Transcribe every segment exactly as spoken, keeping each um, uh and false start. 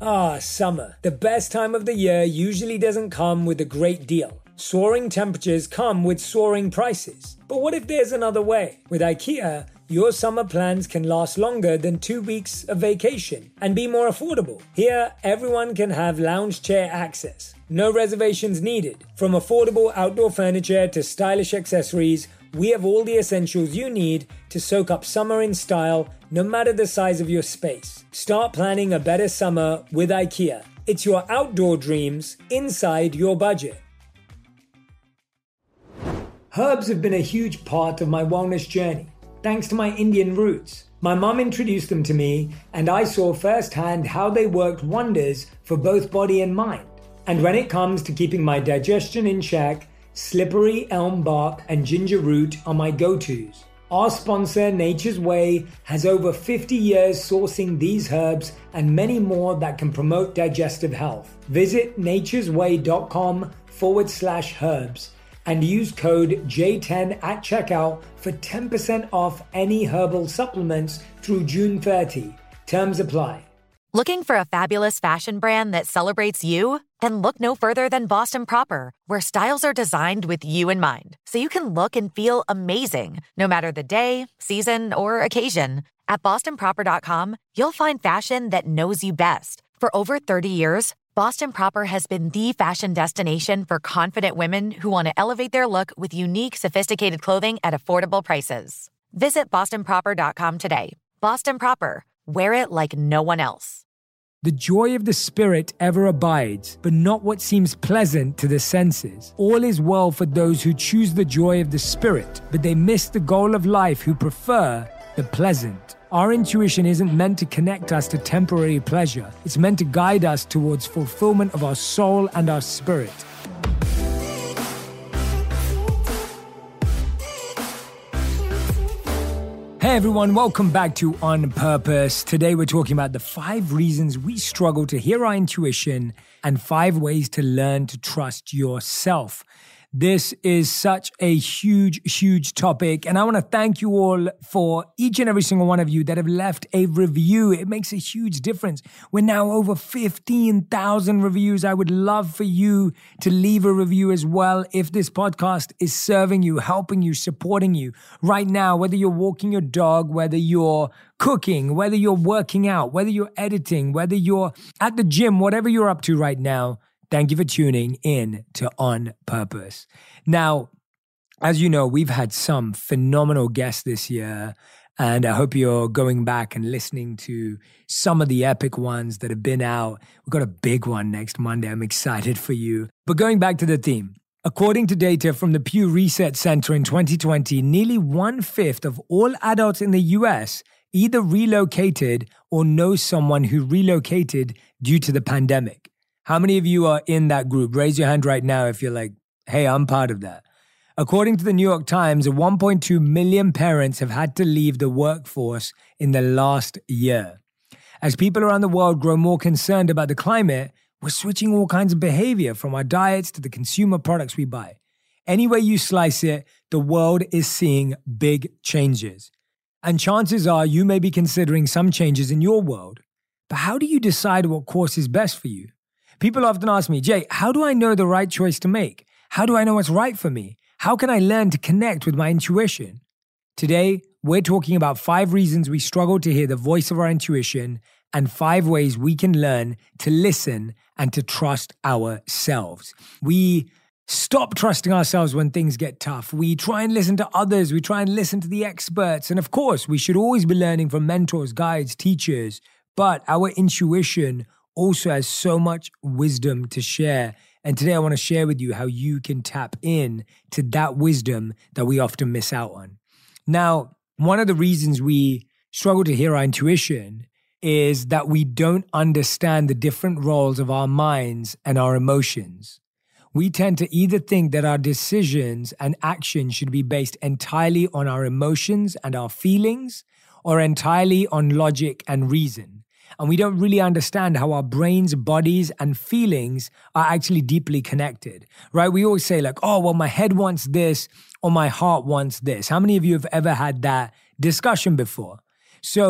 Ah, summer. The best time of the year usually doesn't come with a great deal. Soaring temperatures come with soaring prices. But what if there's another way? With IKEA, your summer plans can last longer than two weeks of vacation and be more affordable. Here, everyone can have lounge chair access. No reservations needed. From affordable outdoor furniture to stylish accessories, we have all the essentials you need to soak up summer in style, no matter the size of your space. Start planning a better summer with IKEA. It's your outdoor dreams inside your budget. Herbs have been a huge part of my wellness journey, thanks to my Indian roots. My mum introduced them to me, and I saw firsthand how they worked wonders for both body and mind. And when it comes to keeping my digestion in check, slippery elm bark and ginger root are my go-tos. Our sponsor, Nature's Way, has over fifty years sourcing these herbs and many more that can promote digestive health. Visit naturesway.com forward slash herbs and use code J ten at checkout for ten percent off any herbal supplements through June thirtieth. Terms apply. Looking for a fabulous fashion brand that celebrates you? Then look no further than Boston Proper, where styles are designed with you in mind, so you can look and feel amazing, no matter the day, season, or occasion. At boston proper dot com, you'll find fashion that knows you best. For over thirty years, Boston Proper has been the fashion destination for confident women who want to elevate their look with unique, sophisticated clothing at affordable prices. Visit boston proper dot com today. Boston Proper. Wear it like no one else. The joy of the spirit ever abides, but not what seems pleasant to the senses. All is well for those who choose the joy of the spirit, but they miss the goal of life who prefer the pleasant. Our intuition isn't meant to connect us to temporary pleasure. It's meant to guide us towards fulfillment of our soul and our spirit. Hey everyone, welcome back to On Purpose. Today we're talking about the five reasons we struggle to hear our intuition and five ways to learn to trust yourself. This is such a huge, huge topic, and I want to thank you all for each and every single one of you that have left a review. It makes a huge difference. We're now over fifteen thousand reviews. I would love for you to leave a review as well if this podcast is serving you, helping you, supporting you right now, whether you're walking your dog, whether you're cooking, whether you're working out, whether you're editing, whether you're at the gym, whatever you're up to right now. Thank you for tuning in to On Purpose. Now, as you know, we've had some phenomenal guests this year, and I hope you're going back and listening to some of the epic ones that have been out. We've got a big one next Monday. I'm excited for you. But going back to the theme, according to data from the Pew Research Center in twenty twenty, nearly one-fifth of all adults in the U S either relocated or know someone who relocated due to the pandemic. How many of you are in that group? Raise your hand right now if you're like, hey, I'm part of that. According to the New York Times, one point two million parents have had to leave the workforce in the last year. As people around the world grow more concerned about the climate, we're switching all kinds of behavior from our diets to the consumer products we buy. Any way you slice it, the world is seeing big changes. And chances are you may be considering some changes in your world. But how do you decide what course is best for you? People often ask me, Jay, how do I know the right choice to make? How do I know what's right for me? How can I learn to connect with my intuition? Today, we're talking about five reasons we struggle to hear the voice of our intuition and five ways we can learn to listen and to trust ourselves. We stop trusting ourselves when things get tough. We try and listen to others. We try and listen to the experts. And of course, we should always be learning from mentors, guides, teachers. But our intuition also has so much wisdom to share. And today I want to share with you how you can tap in to that wisdom that we often miss out on. Now, one of the reasons we struggle to hear our intuition is that we don't understand the different roles of our minds and our emotions. We tend to either think that our decisions and actions should be based entirely on our emotions and our feelings, or entirely on logic and reason. And we don't really understand how our brains, bodies, and feelings are actually deeply connected, right? We always say like, oh, well, my head wants this or my heart wants this. How many of you have ever had that discussion before? So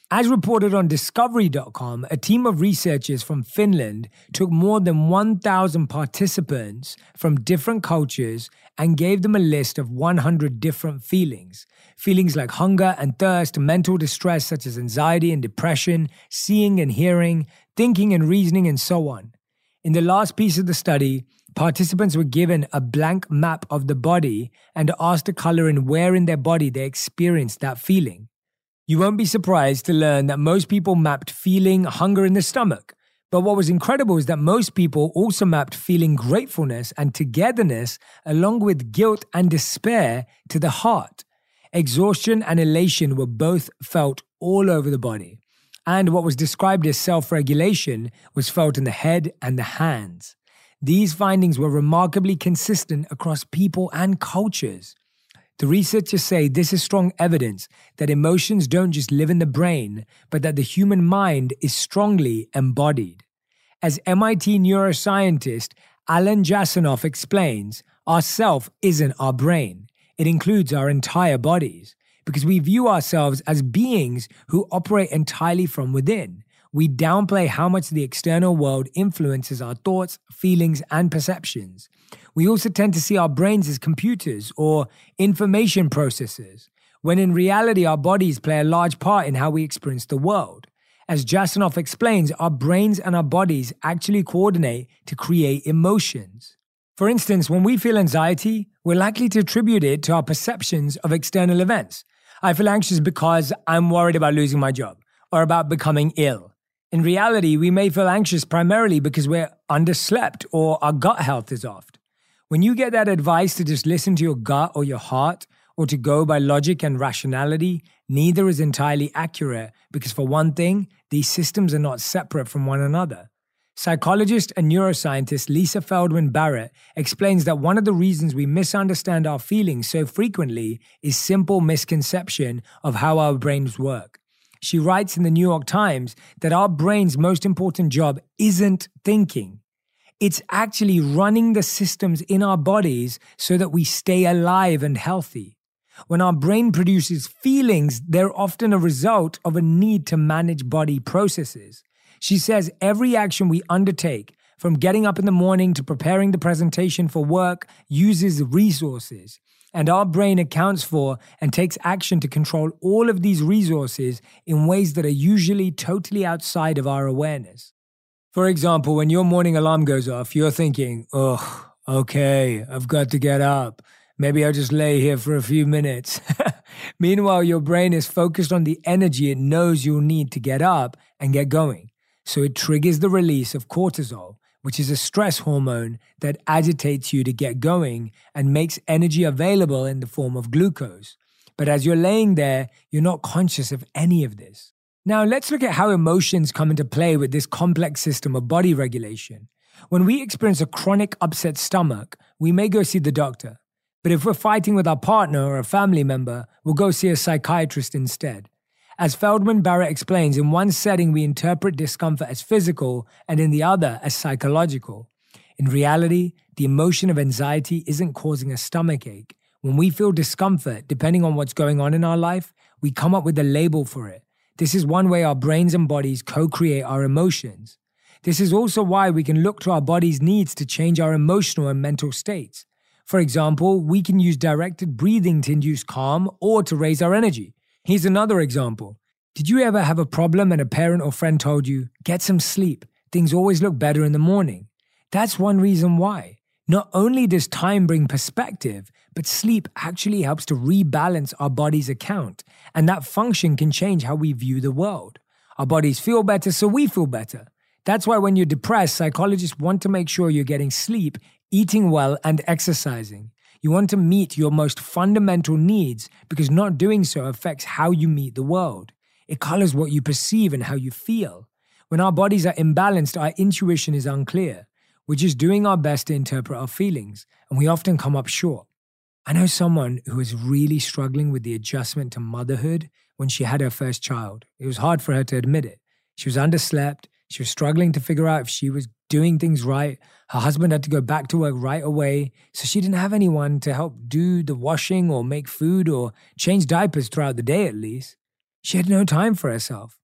As reported on Discovery dot com, a team of researchers from Finland took more than one thousand participants from different cultures and gave them a list of one hundred different feelings. Feelings like hunger and thirst, mental distress such as anxiety and depression, seeing and hearing, thinking and reasoning, and so on. In the last piece of the study, participants were given a blank map of the body and asked to color in where in their body they experienced that feeling. You won't be surprised to learn that most people mapped feeling hunger in the stomach. But what was incredible is that most people also mapped feeling gratefulness and togetherness along with guilt and despair to the heart. Exhaustion and elation were both felt all over the body. And what was described as self-regulation was felt in the head and the hands. These findings were remarkably consistent across people and cultures. The researchers say this is strong evidence that emotions don't just live in the brain, but that the human mind is strongly embodied. As M I T neuroscientist Alan Jasanoff explains, our self isn't our brain. It includes our entire bodies, because we view ourselves as beings who operate entirely from within. We downplay how much the external world influences our thoughts, feelings, and perceptions. We also tend to see our brains as computers or information processors, when in reality our bodies play a large part in how we experience the world. As Jasanoff explains, our brains and our bodies actually coordinate to create emotions. For instance, when we feel anxiety, we're likely to attribute it to our perceptions of external events. I feel anxious because I'm worried about losing my job or about becoming ill. In reality, we may feel anxious primarily because we're underslept or our gut health is off. When you get that advice to just listen to your gut or your heart or to go by logic and rationality, neither is entirely accurate because for one thing, these systems are not separate from one another. Psychologist and neuroscientist Lisa Feldman Barrett explains that one of the reasons we misunderstand our feelings so frequently is simple misconception of how our brains work. She writes in the New York Times that our brain's most important job isn't thinking. It's actually running the systems in our bodies so that we stay alive and healthy. When our brain produces feelings, they're often a result of a need to manage body processes. She says every action we undertake, from getting up in the morning to preparing the presentation for work, uses resources. And our brain accounts for and takes action to control all of these resources in ways that are usually totally outside of our awareness. For example, when your morning alarm goes off, you're thinking, oh, okay, I've got to get up. Maybe I'll just lay here for a few minutes. Meanwhile, your brain is focused on the energy it knows you'll need to get up and get going. So it triggers the release of cortisol, which is a stress hormone that agitates you to get going and makes energy available in the form of glucose. But as you're laying there, you're not conscious of any of this. Now, let's look at how emotions come into play with this complex system of body regulation. When we experience a chronic upset stomach, we may go see the doctor. But if we're fighting with our partner or a family member, we'll go see a psychiatrist instead. As Feldman Barrett explains, in one setting we interpret discomfort as physical and in the other as psychological. In reality, the emotion of anxiety isn't causing a stomach ache. When we feel discomfort, depending on what's going on in our life, we come up with a label for it. This is one way our brains and bodies co-create our emotions. This is also why we can look to our body's needs to change our emotional and mental states. For example, we can use directed breathing to induce calm or to raise our energy. Here's another example. Did you ever have a problem and a parent or friend told you, get some sleep, things always look better in the morning? That's one reason why. Not only does time bring perspective, but sleep actually helps to rebalance our body's account, and that function can change how we view the world. Our bodies feel better, so we feel better. That's why when you're depressed, psychologists want to make sure you're getting sleep, eating well, and exercising. You want to meet your most fundamental needs because not doing so affects how you meet the world. It colors what you perceive and how you feel. When our bodies are imbalanced, our intuition is unclear. We're just doing our best to interpret our feelings, and we often come up short. I know someone who was really struggling with the adjustment to motherhood when she had her first child. It was hard for her to admit it. She was underslept. She was struggling to figure out if she was doing things right. Her husband had to go back to work right away, so she didn't have anyone to help do the washing or make food or change diapers throughout the day at least. She had no time for herself.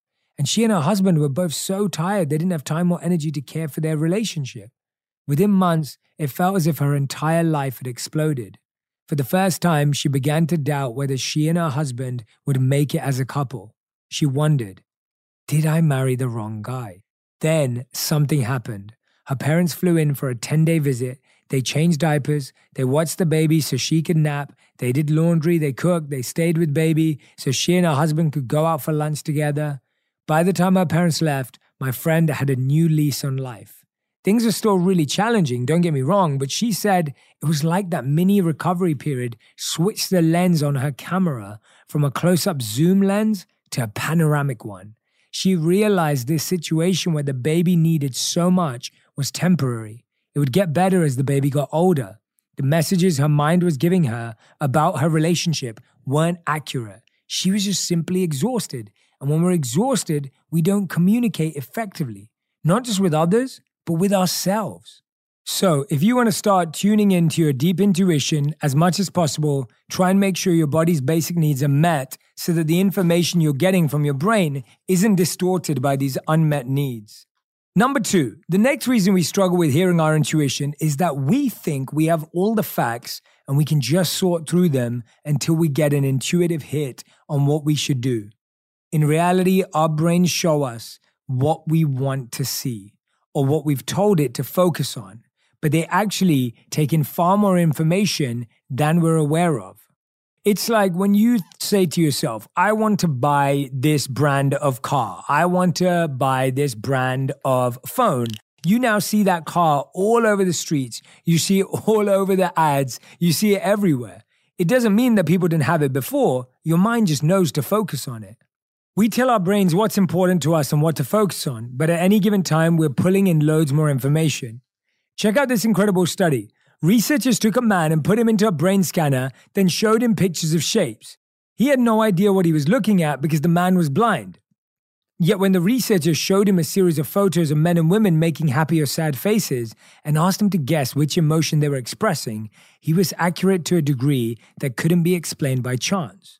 And she and her husband were both so tired they didn't have time or energy to care for their relationship. Within months, it felt as if her entire life had exploded. For the first time, she began to doubt whether she and her husband would make it as a couple. She wondered, did I marry the wrong guy? Then something happened. Her parents flew in for a ten-day visit. They changed diapers. They watched the baby so she could nap. They did laundry. They cooked. They stayed with baby so she and her husband could go out for lunch together. By the time her parents left, my friend had a new lease on life. Things are still really challenging, don't get me wrong, but she said it was like that mini recovery period switched the lens on her camera from a close-up zoom lens to a panoramic one. She realized this situation where the baby needed so much was temporary. It would get better as the baby got older. The messages her mind was giving her about her relationship weren't accurate. She was just simply exhausted. And when we're exhausted, we don't communicate effectively, not just with others, but with ourselves. So if you want to start tuning into your deep intuition as much as possible, try and make sure your body's basic needs are met so that the information you're getting from your brain isn't distorted by these unmet needs. Number two, the next reason we struggle with hearing our intuition is that we think we have all the facts and we can just sort through them until we get an intuitive hit on what we should do. In reality, our brains show us what we want to see or what we've told it to focus on, but they actually take in far more information than we're aware of. It's like when you say to yourself, I want to buy this brand of car. I want to buy this brand of phone. You now see that car all over the streets. You see it all over the ads. You see it everywhere. It doesn't mean that people didn't have it before. Your mind just knows to focus on it. We tell our brains what's important to us and what to focus on, but at any given time, we're pulling in loads more information. Check out this incredible study. Researchers took a man and put him into a brain scanner, then showed him pictures of shapes. He had no idea what he was looking at because the man was blind. Yet when the researchers showed him a series of photos of men and women making happy or sad faces and asked him to guess which emotion they were expressing, he was accurate to a degree that couldn't be explained by chance.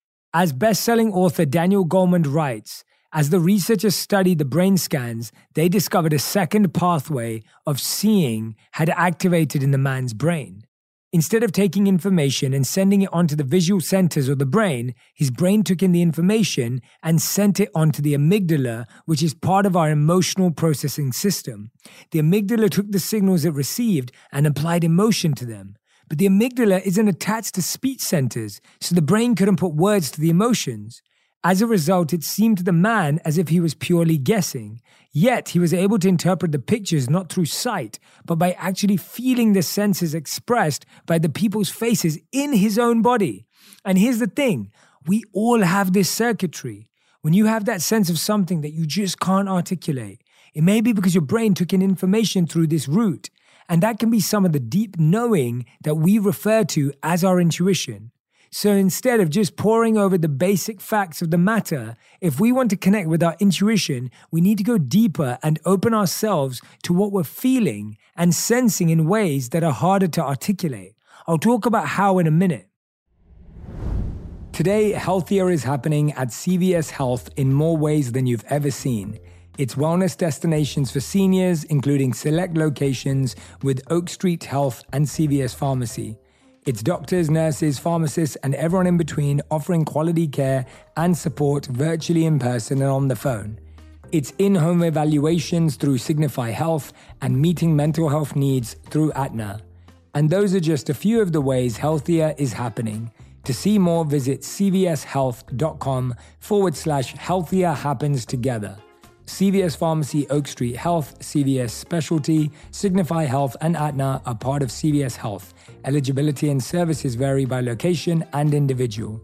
As best-selling author Daniel Goleman writes, as the researchers studied the brain scans, they discovered a second pathway of seeing had activated in the man's brain. Instead of taking information and sending it onto the visual centers of the brain, his brain took in the information and sent it onto the amygdala, which is part of our emotional processing system. The amygdala took the signals it received and applied emotion to them. But the amygdala isn't attached to speech centers, so the brain couldn't put words to the emotions. As a result, it seemed to the man as if he was purely guessing. Yet, he was able to interpret the pictures not through sight, but by actually feeling the senses expressed by the people's faces in his own body. And here's the thing, we all have this circuitry. When you have that sense of something that you just can't articulate, it may be because your brain took in information through this route. And that can be some of the deep knowing that we refer to as our intuition. So instead of just poring over the basic facts of the matter, if we want to connect with our intuition, we need to go deeper and open ourselves to what we're feeling and sensing in ways that are harder to articulate. I'll talk about how in a minute. Today, healthier is happening at C V S Health in more ways than you've ever seen. It's wellness destinations for seniors, including select locations with Oak Street Health and C V S Pharmacy. It's doctors, nurses, pharmacists, and everyone in between offering quality care and support virtually in person and on the phone. It's in-home evaluations through Signify Health and meeting mental health needs through Aetna. And those are just a few of the ways healthier is happening. To see more, visit cvshealth.com forward slash healthier happens together. C V S Pharmacy, Oak Street Health, C V S Specialty, Signify Health, and Aetna are part of C V S Health. Eligibility and services vary by location and individual.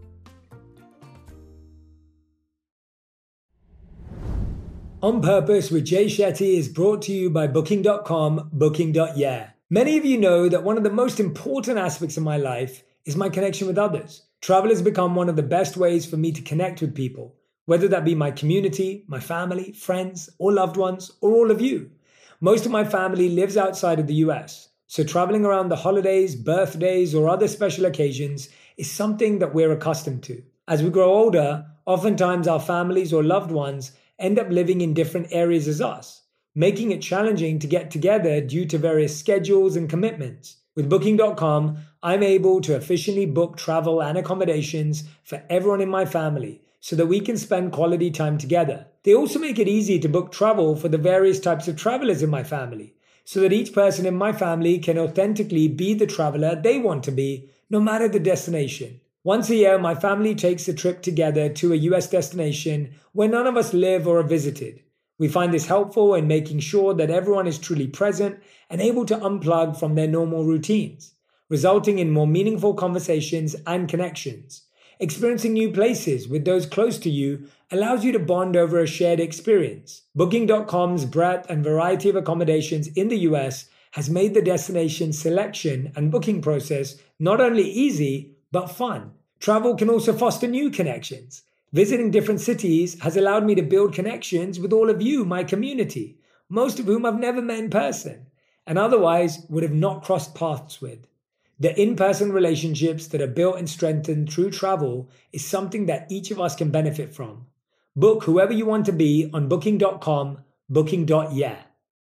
On Purpose with Jay Shetty is brought to you by Booking dot com, Booking dot yeah. Many of you know that one of the most important aspects of my life is my connection with others. Travel has become one of the best ways for me to connect with people, whether that be my community, my family, friends, or loved ones, or all of you. Most of my family lives outside of the U S, so traveling around the holidays, birthdays, or other special occasions is something that we're accustomed to. As we grow older, oftentimes our families or loved ones end up living in different areas as us, making it challenging to get together due to various schedules and commitments. With Booking dot com, I'm able to efficiently book travel and accommodations for everyone in my family so that we can spend quality time together. They also make it easy to book travel for the various types of travelers in my family so that each person in my family can authentically be the traveler they want to be, no matter the destination. Once a year, my family takes a trip together to a U S destination where none of us live or are visited. We find this helpful in making sure that everyone is truly present and able to unplug from their normal routines, resulting in more meaningful conversations and connections. Experiencing new places with those close to you allows you to bond over a shared experience. Booking dot com's breadth and variety of accommodations in the U S has made the destination selection and booking process not only easy, but fun. Travel can also foster new connections. Visiting different cities has allowed me to build connections with all of you, my community, most of whom I've never met in person and otherwise would have not crossed paths with. The in-person relationships that are built and strengthened through travel is something that each of us can benefit from. Book whoever you want to be on Booking dot com, booking dot yeah.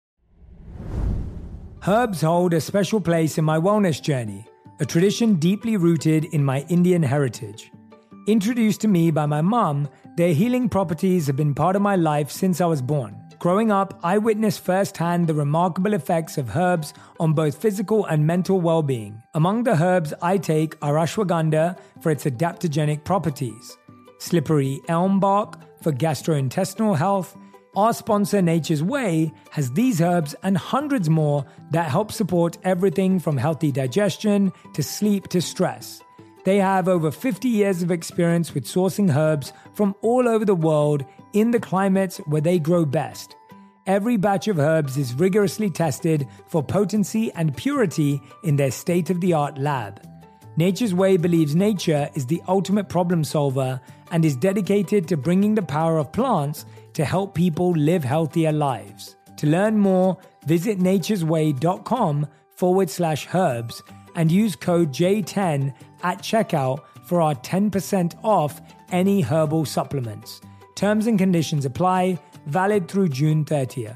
Herbs hold a special place in my wellness journey, a tradition deeply rooted in my Indian heritage. Introduced to me by my mum, their healing properties have been part of my life since I was born. Growing up, I witnessed firsthand the remarkable effects of herbs on both physical and mental well-being. Among the herbs I take are ashwagandha for its adaptogenic properties, slippery elm bark for gastrointestinal health. Our sponsor Nature's Way has these herbs and hundreds more that help support everything from healthy digestion to sleep to stress. They have over fifty years of experience with sourcing herbs from all over the world in the climates where they grow best. Every batch of herbs is rigorously tested for potency and purity in their state-of-the-art lab. Nature's Way believes nature is the ultimate problem solver and is dedicated to bringing the power of plants to help people live healthier lives. To learn more, visit naturesway.com forward slash herbs and use code J ten at checkout for our ten percent off any herbal supplements. Terms and conditions apply, valid through June thirtieth.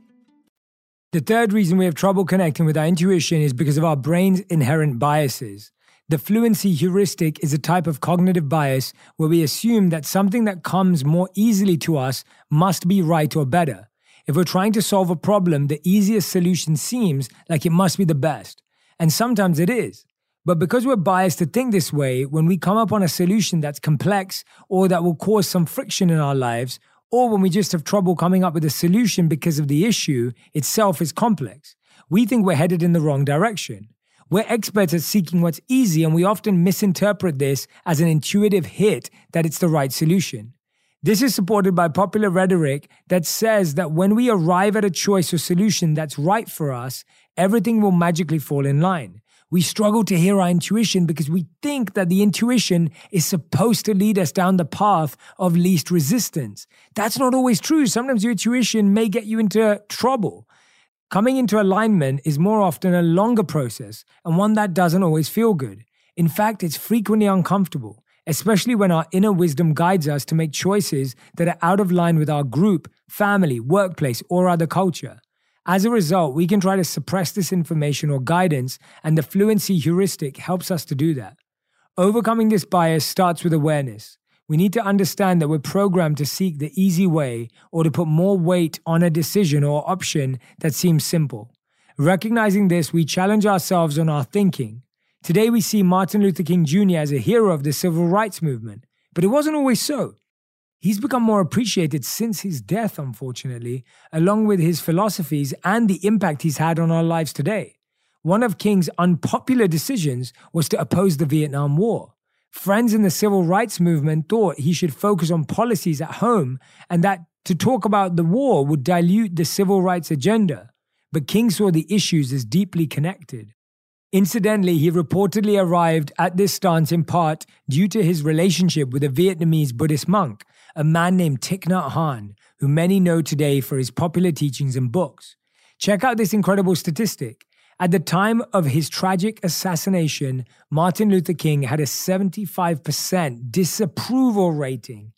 The third reason we have trouble connecting with our intuition is because of our brain's inherent biases. The fluency heuristic is a type of cognitive bias where we assume that something that comes more easily to us must be right or better. If we're trying to solve a problem, the easiest solution seems like it must be the best. And sometimes it is. But because we're biased to think this way, when we come up on a solution that's complex or that will cause some friction in our lives, or when we just have trouble coming up with a solution because of the issue itself is complex, we think we're headed in the wrong direction. We're experts at seeking what's easy, and we often misinterpret this as an intuitive hit that it's the right solution. This is supported by popular rhetoric that says that when we arrive at a choice or solution that's right for us, everything will magically fall in line. We struggle to hear our intuition because we think that the intuition is supposed to lead us down the path of least resistance. That's not always true. Sometimes your intuition may get you into trouble. Coming into alignment is more often a longer process and one that doesn't always feel good. In fact, it's frequently uncomfortable, especially when our inner wisdom guides us to make choices that are out of line with our group, family, workplace, or other culture. As a result, we can try to suppress this information or guidance, and the fluency heuristic helps us to do that. Overcoming this bias starts with awareness. We need to understand that we're programmed to seek the easy way or to put more weight on a decision or option that seems simple. Recognizing this, we challenge ourselves on our thinking. Today we see Martin Luther King Junior as a hero of the civil rights movement, but it wasn't always so. He's become more appreciated since his death, unfortunately, along with his philosophies and the impact he's had on our lives today. One of King's unpopular decisions was to oppose the Vietnam War. Friends in the civil rights movement thought he should focus on policies at home and that to talk about the war would dilute the civil rights agenda. But King saw the issues as deeply connected. Incidentally, he reportedly arrived at this stance in part due to his relationship with a Vietnamese Buddhist monk, a man named Thich Nhat Hanh, who many know today for his popular teachings and books. Check out this incredible statistic. At the time of his tragic assassination, Martin Luther King had a seventy-five percent disapproval rating.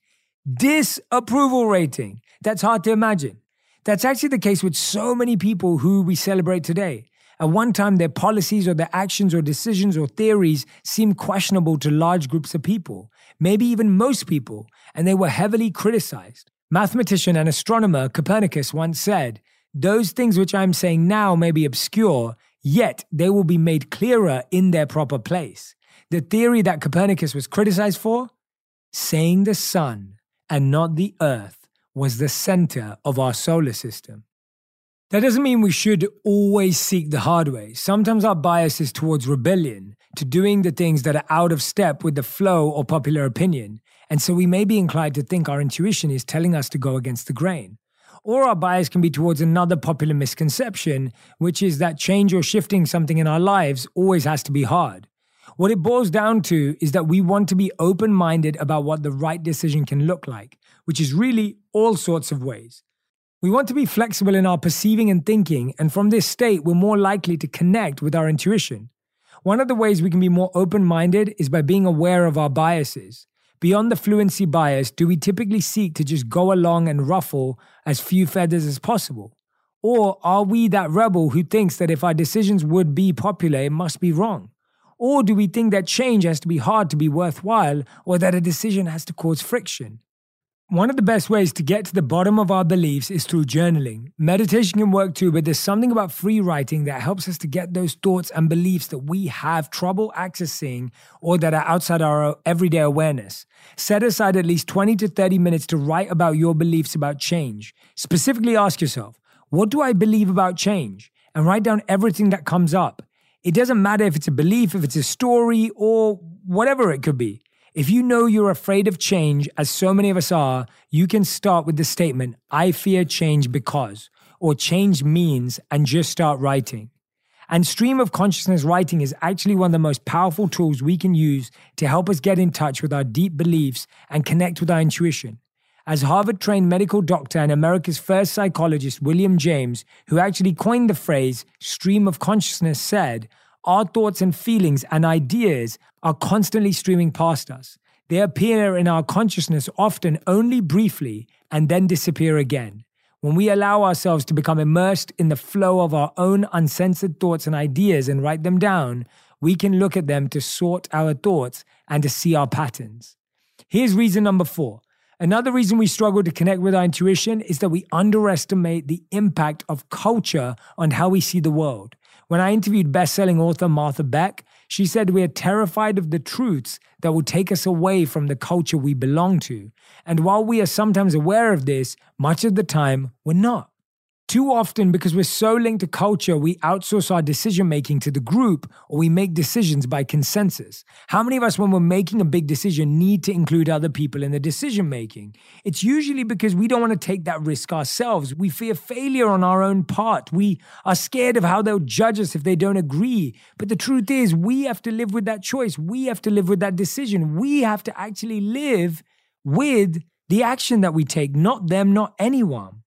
disapproval rating. That's hard to imagine. That's actually the case with so many people who we celebrate today. At one time, their policies or their actions or decisions or theories seemed questionable to large groups of people, maybe even most people, and they were heavily criticized. Mathematician and astronomer Copernicus once said, "Those things which I am saying now may be obscure, yet they will be made clearer in their proper place." The theory that Copernicus was criticized for? Saying the sun and not the earth was the center of our solar system. That doesn't mean we should always seek the hard way. Sometimes our bias is towards rebellion, to doing the things that are out of step with the flow or popular opinion, and so we may be inclined to think our intuition is telling us to go against the grain. Or our bias can be towards another popular misconception, which is that change or shifting something in our lives always has to be hard. What it boils down to is that we want to be open-minded about what the right decision can look like, which is really all sorts of ways. We want to be flexible in our perceiving and thinking, and from this state, we're more likely to connect with our intuition. One of the ways we can be more open-minded is by being aware of our biases. Beyond the fluency bias, do we typically seek to just go along and ruffle as few feathers as possible? Or are we that rebel who thinks that if our decisions would be popular, it must be wrong? Or do we think that change has to be hard to be worthwhile, or that a decision has to cause friction? One of the best ways to get to the bottom of our beliefs is through journaling. Meditation can work too, but there's something about free writing that helps us to get those thoughts and beliefs that we have trouble accessing or that are outside our everyday awareness. Set aside at least twenty to thirty minutes to write about your beliefs about change. Specifically ask yourself, what do I believe about change? And write down everything that comes up. It doesn't matter if it's a belief, if it's a story, or whatever it could be. If you know you're afraid of change, as so many of us are, you can start with the statement, "I fear change because," or "change means," and just start writing. And stream of consciousness writing is actually one of the most powerful tools we can use to help us get in touch with our deep beliefs and connect with our intuition. As Harvard-trained medical doctor and America's first psychologist, William James, who actually coined the phrase stream of consciousness, said, "Our thoughts and feelings and ideas are constantly streaming past us. They appear in our consciousness often only briefly and then disappear again. When we allow ourselves to become immersed in the flow of our own uncensored thoughts and ideas and write them down, we can look at them to sort our thoughts and to see our patterns." Here's reason number four. Another reason we struggle to connect with our intuition is that we underestimate the impact of culture on how we see the world. When I interviewed best-selling author Martha Beck, she said we are terrified of the truths that will take us away from the culture we belong to. And while we are sometimes aware of this, much of the time we're not. Too often, because we're so linked to culture, we outsource our decision-making to the group, or we make decisions by consensus. How many of us, when we're making a big decision, need to include other people in the decision-making? It's usually because we don't want to take that risk ourselves. We fear failure on our own part. We are scared of how they'll judge us if they don't agree. But the truth is, we have to live with that choice. We have to live with that decision. We have to actually live with the action that we take, not them, not anyone.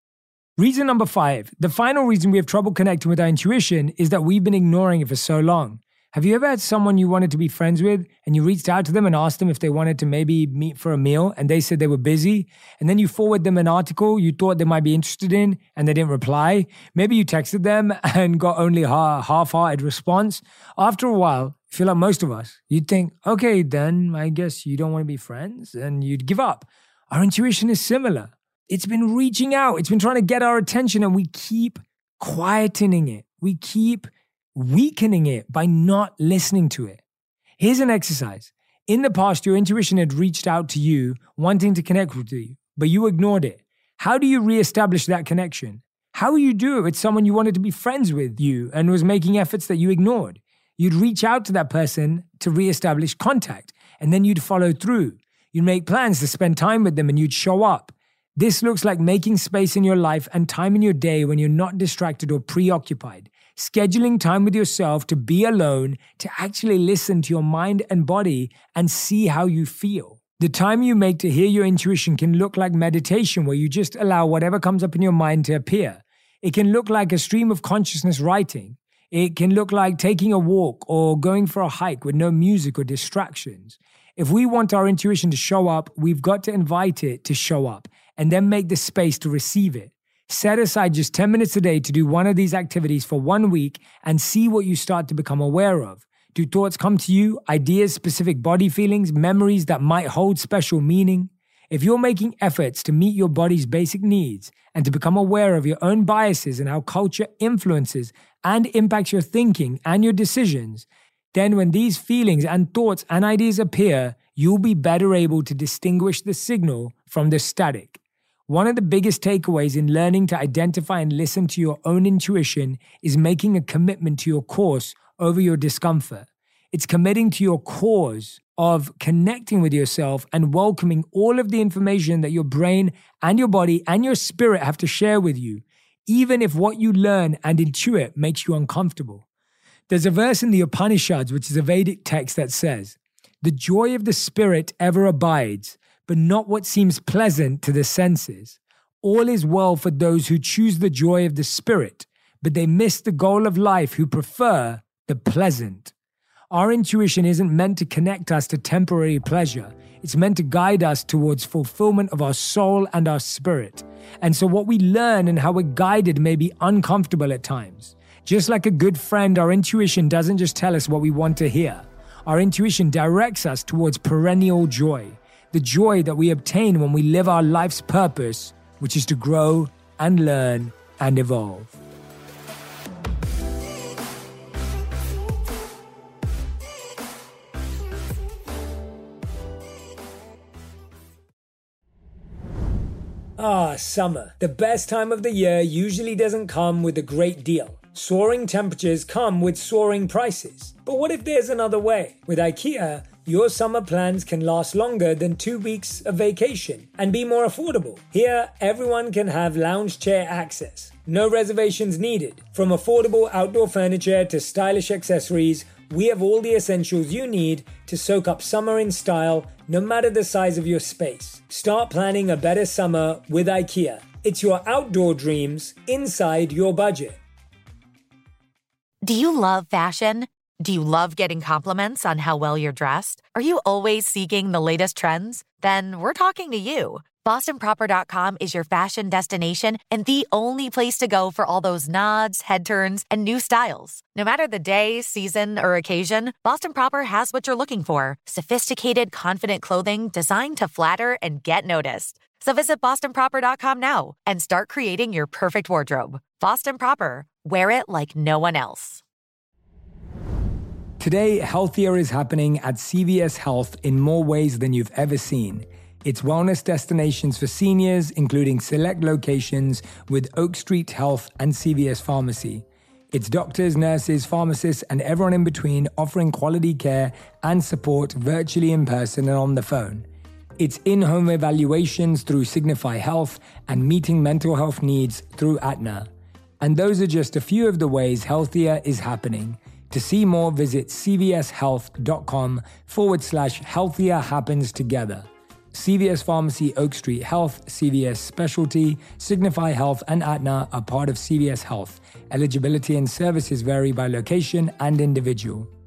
Reason number five, the final reason we have trouble connecting with our intuition is that we've been ignoring it for so long. Have you ever had someone you wanted to be friends with and you reached out to them and asked them if they wanted to maybe meet for a meal and they said they were busy, and then you forward them an article you thought they might be interested in and they didn't reply? Maybe you texted them and got only a half-hearted response. After a while, I feel like most of us, you'd think, okay, then I guess you don't want to be friends, and you'd give up. Our intuition is similar. It's been reaching out. It's been trying to get our attention, and we keep quietening it. We keep weakening it by not listening to it. Here's an exercise. In the past, your intuition had reached out to you, wanting to connect with you, but you ignored it. How do you reestablish that connection? How will you do it with someone you wanted to be friends with you and was making efforts that you ignored? You'd reach out to that person to reestablish contact, and then you'd follow through. You'd make plans to spend time with them, and you'd show up. This looks like making space in your life and time in your day when you're not distracted or preoccupied. Scheduling time with yourself to be alone, to actually listen to your mind and body and see how you feel. The time you make to hear your intuition can look like meditation, where you just allow whatever comes up in your mind to appear. It can look like a stream of consciousness writing. It can look like taking a walk or going for a hike with no music or distractions. If we want our intuition to show up, we've got to invite it to show up and then make the space to receive it. Set aside just ten minutes a day to do one of these activities for one week and see what you start to become aware of. Do thoughts come to you, ideas, specific body feelings, memories that might hold special meaning? If you're making efforts to meet your body's basic needs and to become aware of your own biases and how culture influences and impacts your thinking and your decisions, then when these feelings and thoughts and ideas appear, you'll be better able to distinguish the signal from the static. One of the biggest takeaways in learning to identify and listen to your own intuition is making a commitment to your course over your discomfort. It's committing to your cause of connecting with yourself and welcoming all of the information that your brain and your body and your spirit have to share with you, even if what you learn and intuit makes you uncomfortable. There's a verse in the Upanishads, which is a Vedic text, that says, "The joy of the spirit ever abides, but not what seems pleasant to the senses. All is well for those who choose the joy of the spirit, but they miss the goal of life who prefer the pleasant." Our intuition isn't meant to connect us to temporary pleasure. It's meant to guide us towards fulfillment of our soul and our spirit. And so what we learn and how we're guided may be uncomfortable at times. Just like a good friend, our intuition doesn't just tell us what we want to hear. Our intuition directs us towards perennial joy, the joy that we obtain when we live our life's purpose, which is to grow and learn and evolve. Ah, summer. The best time of the year usually doesn't come with a great deal. Soaring temperatures come with soaring prices. But what if there's another way? With IKEA, your summer plans can last longer than two weeks of vacation and be more affordable. Here, everyone can have lounge chair access. No reservations needed. From affordable outdoor furniture to stylish accessories, we have all the essentials you need to soak up summer in style, no matter the size of your space. Start planning a better summer with IKEA. It's your outdoor dreams inside your budget. Do you love fashion? Do you love getting compliments on how well you're dressed? Are you always seeking the latest trends? Then we're talking to you. Boston Proper dot com is your fashion destination and the only place to go for all those nods, head turns, and new styles. No matter the day, season, or occasion, Boston Proper has what you're looking for. Sophisticated, confident clothing designed to flatter and get noticed. So visit Boston Proper dot com now and start creating your perfect wardrobe. Boston Proper. Wear it like no one else. Today, healthier is happening at C V S Health in more ways than you've ever seen. It's wellness destinations for seniors, including select locations with Oak Street Health and C V S Pharmacy. It's doctors, nurses, pharmacists, and everyone in between offering quality care and support virtually, in person, and on the phone. It's in-home evaluations through Signify Health and meeting mental health needs through Aetna. And those are just a few of the ways healthier is happening. To see more, visit cvshealth.com forward slash healthier happens together. C V S Pharmacy, Oak Street Health, C V S Specialty, Signify Health, and Aetna are part of C V S Health. Eligibility and services vary by location and individual.